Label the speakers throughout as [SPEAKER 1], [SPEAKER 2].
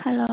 [SPEAKER 1] Halo,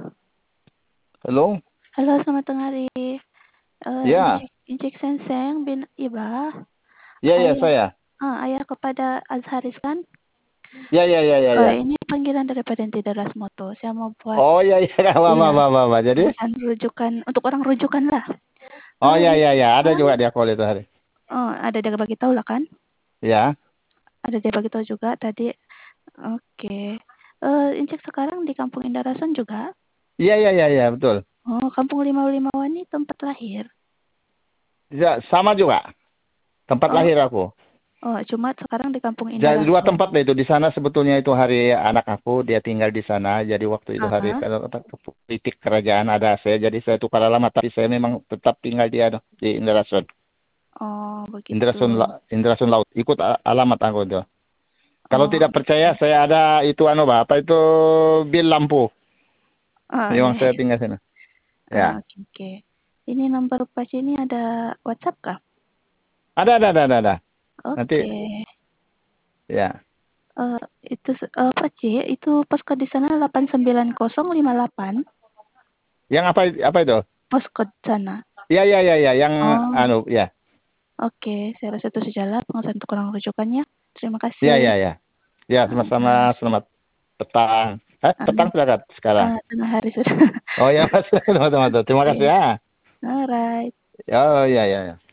[SPEAKER 2] Halo?
[SPEAKER 1] halo selamat tengah hari.
[SPEAKER 2] Ya,
[SPEAKER 1] Injek Senseng bin Ibah,
[SPEAKER 2] ya, ya,
[SPEAKER 1] ayah,
[SPEAKER 2] saya.
[SPEAKER 1] ayah kepada Azharis kan?
[SPEAKER 2] Ya, ya, ya, ya, ya.
[SPEAKER 1] Ini panggilan dari Pradenti Darasmoto. Saya mau buat,
[SPEAKER 2] Oh, ya, ya,
[SPEAKER 1] iya,
[SPEAKER 2] apa. Jadi?
[SPEAKER 1] bahasan rujukan untuk orang rujukan lah.
[SPEAKER 2] Oh, ya,
[SPEAKER 1] Injek
[SPEAKER 2] ya, ya. Ada
[SPEAKER 1] sekarang,
[SPEAKER 2] juga dia call itu hari.
[SPEAKER 1] ada dia bagi tahu lah kan?
[SPEAKER 2] Ya.
[SPEAKER 1] Ada dia bagi tahu juga tadi. Oke. Injek sekarang di Kampung Indah Rason juga.
[SPEAKER 2] Iya, iya, iya, ya, betul.
[SPEAKER 1] Oh, Kampung Limau Limauan ini tempat lahir.
[SPEAKER 2] Ya, sama juga. Tempat
[SPEAKER 1] Oh,
[SPEAKER 2] lahir aku.
[SPEAKER 1] cuma sekarang di Kampung Indah
[SPEAKER 2] Jadi dua
[SPEAKER 1] Rason.
[SPEAKER 2] tempat lah itu. Di sana sebetulnya itu hari anak aku. Dia tinggal di sana. Jadi waktu itu hari
[SPEAKER 1] Ah,
[SPEAKER 2] politik kerajaan ada saya. Jadi saya tukar alamat. Tapi saya memang tetap tinggal di Indrason.
[SPEAKER 1] oh begitu.
[SPEAKER 2] Indrason Laut. Ikut alamat aku itu. Kalau
[SPEAKER 1] Oh,
[SPEAKER 2] tidak percaya,
[SPEAKER 1] oke.
[SPEAKER 2] saya ada itu apa itu bil lampu.
[SPEAKER 1] Iya,
[SPEAKER 2] Memang saya
[SPEAKER 1] iya.
[SPEAKER 2] tinggal sana. Ya.
[SPEAKER 1] Oke, oke. Ini nomor Pak ini ada WhatsApp kah?
[SPEAKER 2] Ada. Nanti
[SPEAKER 1] Oke.
[SPEAKER 2] ya.
[SPEAKER 1] Eh, itu Pak itu poskode di sana 89058.
[SPEAKER 2] Yang apa itu?
[SPEAKER 1] Poskode sana.
[SPEAKER 2] Ya, yang
[SPEAKER 1] Oh,
[SPEAKER 2] ya.
[SPEAKER 1] oke. Saya rasa itu sejalan pengesahan untuk orang rujukannya. Terima kasih.
[SPEAKER 2] Ya. Ya, sama-sama
[SPEAKER 1] Eh,
[SPEAKER 2] selamat petang. Petang
[SPEAKER 1] eh,
[SPEAKER 2] sudah Kak, sekarang.
[SPEAKER 1] tengah hari sudah.
[SPEAKER 2] Oh ya, Mas. Teman-teman. Terima kasih
[SPEAKER 1] Oke.
[SPEAKER 2] ya.
[SPEAKER 1] Alright.
[SPEAKER 2] Oh ya.